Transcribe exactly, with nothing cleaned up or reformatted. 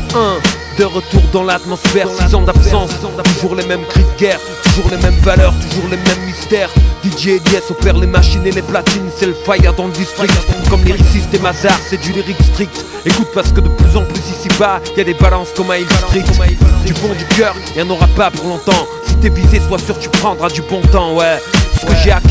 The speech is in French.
un. De retour dans l'atmosphère, six ans d'absence. Toujours les mêmes cris de guerre, toujours les mêmes valeurs, toujours les mêmes mystères. D J Elias opère les machines et les platines, c'est le fire dans le district. Comme lyriciste et Mazar, c'est du lyrique strict. Écoute parce que de plus en plus ici-bas, y'a des balances comme à Hill Street. Du fond du cœur, y'en aura pas pour longtemps. Si t'es visé, sois sûr tu prendras du bon temps, ouais. Ce que j'ai